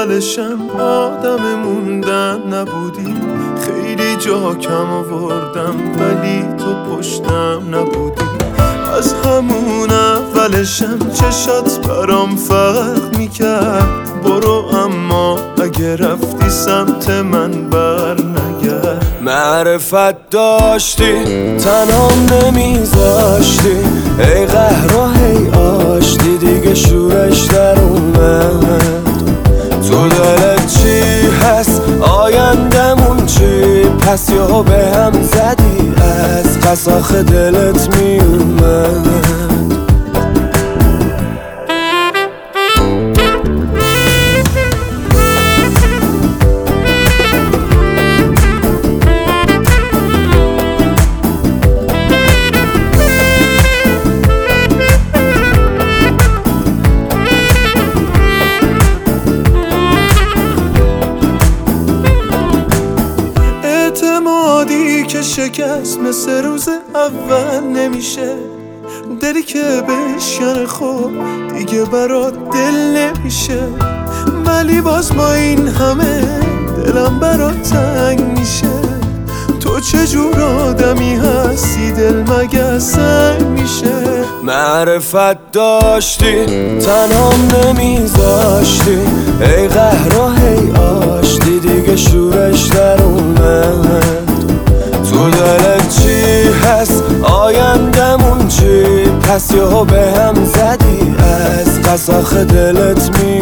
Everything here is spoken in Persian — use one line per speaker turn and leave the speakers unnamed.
اولشم آدم موندن نبودی، خیلی جا کم آوردم ولی تو پشتم نبودی. از همون اولشم چشات برام فرق میکرد، برو اما اگه رفتی سمت من بر نگرد.
معرفت داشتی تنهام نمیذاشتی، ای قهر و هی آشتی دیگه شورش در اومد. تو دلت چی هست آیندمون چی، پس یهو به هم زدی از قص آخه دلت میومد.
اعتمادی که شکست مثل روز اول نمیشه، دلی که بشکنه خب دیگه برات دل نمیشه. ولی باز با این همه دلم برات تنگ میشه. تو چجور آدمی هستی دل مگه سنگ میشه.
معرفت داشتی تنهام نمیذاشتی، ای قهر و هی آشتی دیگه شورش در اومد. تو دلت چی هست آیندمون چی، پس یهو به هم زدی از قص آخه دلت